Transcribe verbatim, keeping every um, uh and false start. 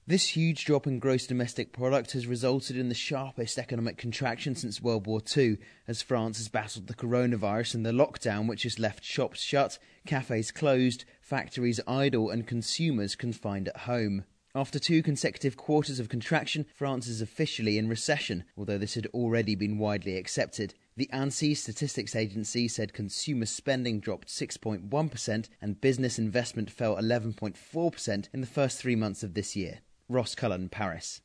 This huge drop in gross domestic product has resulted in the sharpest economic contraction since World War Two, as France has battled the coronavirus and the lockdown, which has left shops shut, cafes closed, factories idle and consumers confined at home. After two consecutive quarters of contraction, France is officially in recession, although this had already been widely accepted. The ANSSI statistics agency said consumer spending dropped six point one percent and business investment fell eleven point four percent in the first three months of this year. Ross Cullen, Paris.